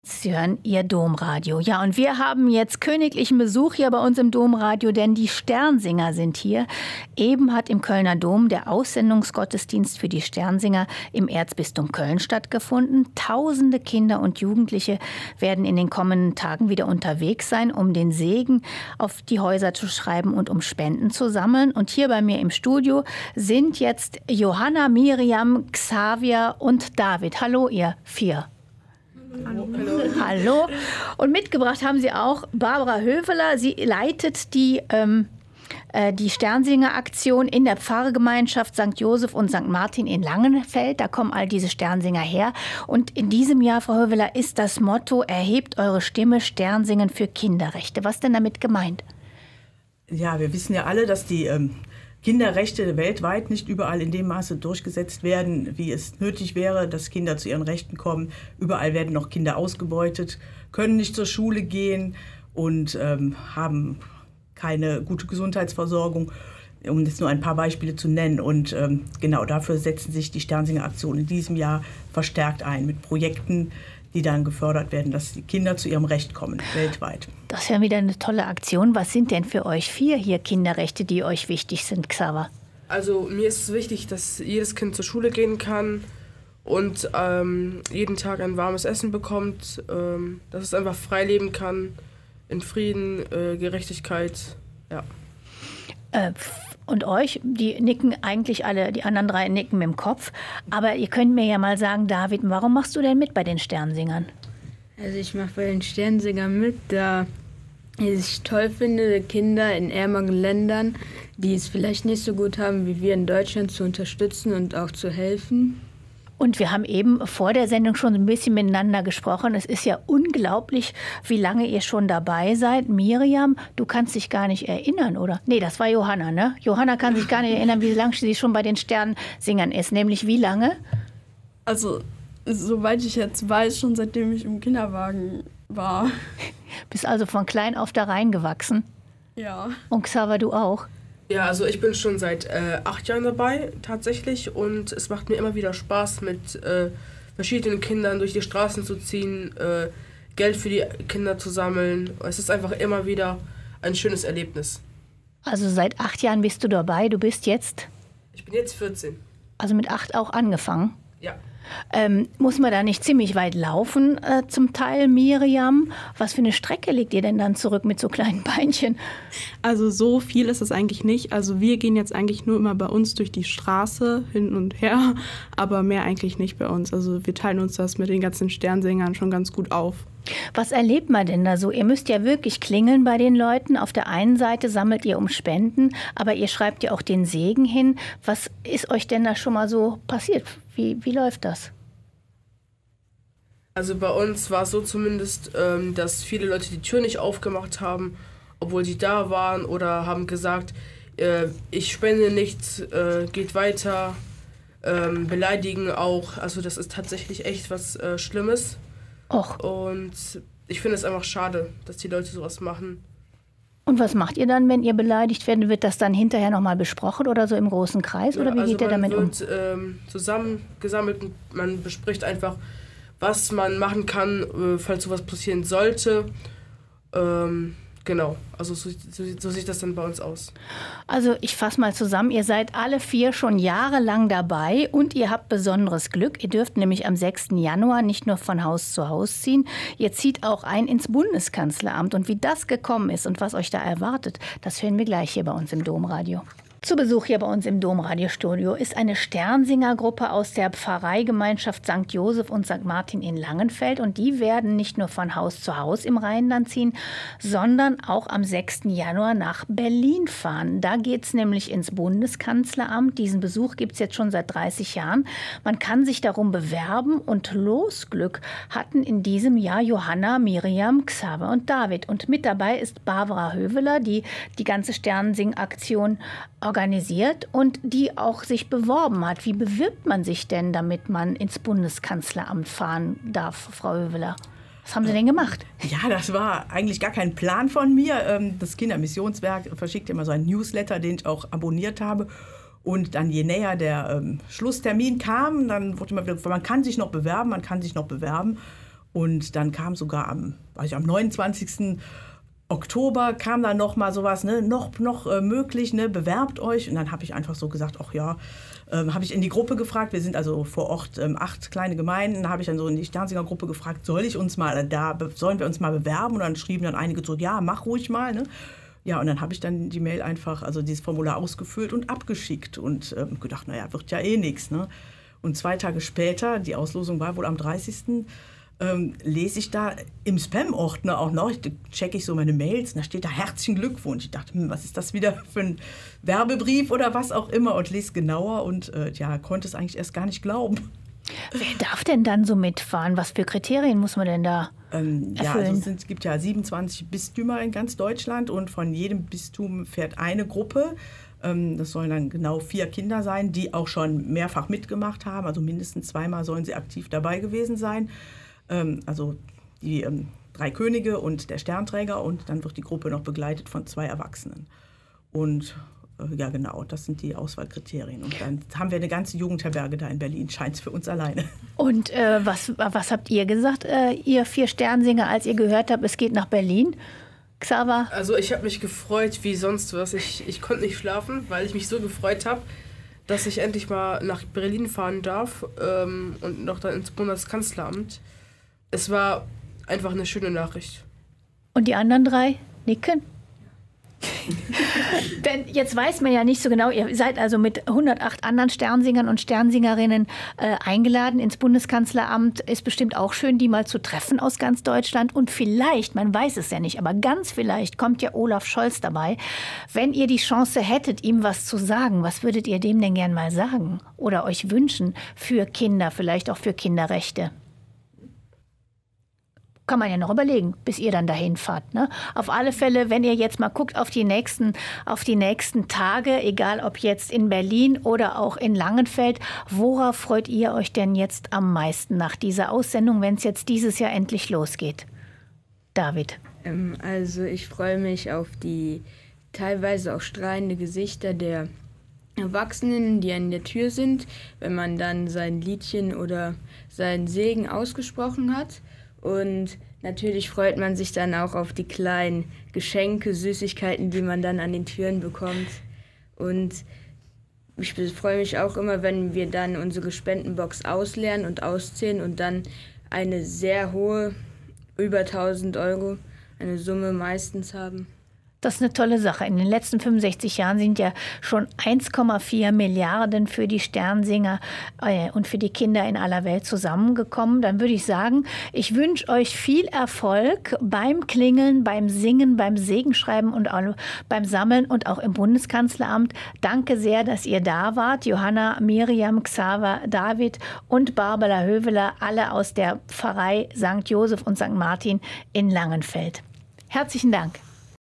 Sie hören Ihr Domradio. Ja, und wir haben jetzt königlichen Besuch hier bei uns im Domradio, denn die Sternsinger sind hier. Eben hat im Kölner Dom der Aussendungsgottesdienst für die Sternsinger im Erzbistum Köln stattgefunden. Tausende Kinder und Jugendliche werden in den kommenden Tagen wieder unterwegs sein, um den Segen auf die Häuser zu schreiben und um Spenden zu sammeln. Und hier bei mir im Studio sind jetzt Johanna, Miriam, Xavier und David. Hallo, ihr vier. Hallo. Hallo. Und mitgebracht haben Sie auch Barbara Höveler. Sie leitet die Sternsinger-Aktion in der Pfarrgemeinschaft St. Josef und St. Martin in Langenfeld. Da kommen all diese Sternsinger her. Und in diesem Jahr, Frau Höveler, ist das Motto: Erhebt eure Stimme, Sternsingen für Kinderrechte. Was denn damit gemeint? Ja, wir wissen ja alle, dass die Kinderrechte weltweit nicht überall in dem Maße durchgesetzt werden, wie es nötig wäre, dass Kinder zu ihren Rechten kommen. Überall werden noch Kinder ausgebeutet, können nicht zur Schule gehen und haben keine gute Gesundheitsversorgung, um jetzt nur ein paar Beispiele zu nennen. Und genau dafür setzen sich die Sternsinger-Aktionen in diesem Jahr verstärkt ein mit Projekten, die dann gefördert werden, dass die Kinder zu ihrem Recht kommen, weltweit. Das ist ja wieder eine tolle Aktion. Was sind denn für euch vier hier Kinderrechte, die euch wichtig sind, Xaver? Also mir ist es wichtig, dass jedes Kind zur Schule gehen kann und jeden Tag ein warmes Essen bekommt, dass es einfach frei leben kann, in Frieden, Gerechtigkeit, ja. Und euch, die nicken eigentlich alle, die anderen drei nicken mit dem Kopf. Aber ihr könnt mir ja mal sagen, David, warum machst du denn mit bei den Sternsingern? Also ich mache bei den Sternsingern mit, da ich es toll finde, Kinder in ärmeren Ländern, die es vielleicht nicht so gut haben wie wir in Deutschland, zu unterstützen und auch zu helfen. Und wir haben eben vor der Sendung schon ein bisschen miteinander gesprochen. Es ist ja unglaublich, wie lange ihr schon dabei seid. Miriam, du kannst dich gar nicht erinnern, oder? Nee, das war Johanna, ne? Johanna kann sich gar nicht erinnern, wie lange sie schon bei den Sternsingern ist. Nämlich wie lange? Also, soweit ich jetzt weiß, schon seitdem ich im Kinderwagen war. Bist also von klein auf da reingewachsen? Ja. Und Xaver, du auch? Ja, also ich bin schon seit 8 Jahren dabei, tatsächlich. Und es macht mir immer wieder Spaß, mit verschiedenen Kindern durch die Straßen zu ziehen, Geld für die Kinder zu sammeln. Es ist einfach immer wieder ein schönes Erlebnis. Also seit 8 Jahren bist du dabei. Du bist jetzt? Ich bin jetzt 14. Also mit 8 auch angefangen? Ja. Muss man da nicht ziemlich weit laufen zum Teil, Miriam? Was für eine Strecke legt ihr denn dann zurück mit so kleinen Beinchen? Also so viel ist es eigentlich nicht. Also wir gehen jetzt eigentlich nur immer bei uns durch die Straße hin und her, aber mehr eigentlich nicht bei uns. Also wir teilen uns das mit den ganzen Sternsingern schon ganz gut auf. Was erlebt man denn da so? Ihr müsst ja wirklich klingeln bei den Leuten. Auf der einen Seite sammelt ihr um Spenden, aber ihr schreibt ja auch den Segen hin. Was ist euch denn da schon mal so passiert? Wie läuft das? Also bei uns war es so zumindest, dass viele Leute die Tür nicht aufgemacht haben, obwohl sie da waren, oder haben gesagt, ich spende nichts, geht weiter, beleidigen auch. Also das ist tatsächlich echt was Schlimmes. Och. Und ich finde es einfach schade, dass die Leute sowas machen. Und was macht ihr dann, wenn ihr beleidigt werdet? Wird das dann hinterher nochmal besprochen oder so im großen Kreis? Oder wie geht ihr damit um? Man wird zusammengesammelt und man bespricht einfach, was man machen kann, falls sowas passieren sollte. Genau, also so sieht das dann bei uns aus. Also ich fasse mal zusammen, ihr seid alle 4 schon jahrelang dabei und ihr habt besonderes Glück. Ihr dürft nämlich am 6. Januar nicht nur von Haus zu Haus ziehen, ihr zieht auch ein ins Bundeskanzleramt. Und wie das gekommen ist und was euch da erwartet, das hören wir gleich hier bei uns im Domradio. Zu Besuch hier bei uns im Domradiostudio ist eine Sternsingergruppe aus der Pfarreigemeinschaft St. Josef und St. Martin in Langenfeld. Und die werden nicht nur von Haus zu Haus im Rheinland ziehen, sondern auch am 6. Januar nach Berlin fahren. Da geht es nämlich ins Bundeskanzleramt. Diesen Besuch gibt es jetzt schon seit 30 Jahren. Man kann sich darum bewerben und Losglück hatten in diesem Jahr Johanna, Miriam, Xaver und David. Und mit dabei ist Barbara Höveler, die die ganze Sternsing-Aktion organisiert und die auch sich beworben hat. Wie bewirbt man sich denn, damit man ins Bundeskanzleramt fahren darf, Frau Höveler? Was haben Sie denn gemacht? Ja, das war eigentlich gar kein Plan von mir. Das Kindermissionswerk verschickt immer so einen Newsletter, den ich auch abonniert habe. Und dann, je näher der Schlusstermin kam, dann wurde immer wieder, man kann sich noch bewerben. Und dann kam sogar am 29. Oktober kam dann noch mal sowas, ne, noch möglich, ne, bewerbt euch. Und dann habe ich einfach so gesagt, ach ja, habe ich in die Gruppe gefragt, wir sind also vor Ort 8 kleine Gemeinden, habe ich dann so in die Sternsinger Gruppe gefragt, sollen wir uns mal bewerben? Und dann schrieben dann einige zurück, ja, mach ruhig mal, ne. Ja, und dann habe ich dann die Mail einfach, also dieses Formular ausgefüllt und abgeschickt und gedacht, naja, wird ja eh nichts, ne. Und 2 Tage später, die Auslosung war wohl am 30., lese ich da im Spam-Ordner auch noch, checke ich so meine Mails, und da steht da herzlichen Glückwunsch. Ich dachte, was ist das wieder für ein Werbebrief oder was auch immer, und lese genauer und konnte es eigentlich erst gar nicht glauben. Wer darf denn dann so mitfahren? Was für Kriterien muss man denn da erfüllen? Also es gibt ja 27 Bistümer in ganz Deutschland und von jedem Bistum fährt eine Gruppe. Das sollen dann genau 4 Kinder sein, die auch schon mehrfach mitgemacht haben. Also mindestens 2-mal sollen sie aktiv dabei gewesen sein. Also die 3 Könige und der Sternträger, und dann wird die Gruppe noch begleitet von 2 Erwachsenen. Und ja genau, das sind die Auswahlkriterien. Und dann haben wir eine ganze Jugendherberge da in Berlin, scheint es für uns alleine. Und was habt ihr gesagt, ihr 4 Sternsinger, als ihr gehört habt, es geht nach Berlin? Xaver? Also ich habe mich gefreut wie sonst was. Ich konnte nicht schlafen, weil ich mich so gefreut habe, dass ich endlich mal nach Berlin fahren darf und noch dann ins Bundeskanzleramt. Es war einfach eine schöne Nachricht. Und die anderen 3 nicken? Denn jetzt weiß man ja nicht so genau, ihr seid also mit 108 anderen Sternsingern und Sternsingerinnen eingeladen ins Bundeskanzleramt. Ist bestimmt auch schön, die mal zu treffen aus ganz Deutschland. Und vielleicht, man weiß es ja nicht, aber ganz vielleicht kommt ja Olaf Scholz dabei. Wenn ihr die Chance hättet, ihm was zu sagen, was würdet ihr dem denn gern mal sagen? Oder euch wünschen für Kinder, vielleicht auch für Kinderrechte? Kann man ja noch überlegen, bis ihr dann dahin fahrt. Ne? Auf alle Fälle, wenn ihr jetzt mal guckt auf die nächsten Tage, egal ob jetzt in Berlin oder auch in Langenfeld, worauf freut ihr euch denn jetzt am meisten nach dieser Aussendung, wenn es jetzt dieses Jahr endlich losgeht? David? Also ich freue mich auf die teilweise auch strahlende Gesichter der Erwachsenen, die an der Tür sind, wenn man dann sein Liedchen oder seinen Segen ausgesprochen hat. Und natürlich freut man sich dann auch auf die kleinen Geschenke, Süßigkeiten, die man dann an den Türen bekommt. Und ich freue mich auch immer, wenn wir dann unsere Spendenbox ausleeren und auszählen und dann eine sehr hohe, über 1.000 € eine Summe meistens haben. Das ist eine tolle Sache. In den letzten 65 Jahren sind ja schon 1,4 Milliarden für die Sternsinger und für die Kinder in aller Welt zusammengekommen. Dann würde ich sagen, ich wünsche euch viel Erfolg beim Klingeln, beim Singen, beim Segenschreiben und auch beim Sammeln und auch im Bundeskanzleramt. Danke sehr, dass ihr da wart. Johanna, Miriam, Xaver, David und Barbara Höveler, alle aus der Pfarrei St. Josef und St. Martin in Langenfeld. Herzlichen Dank.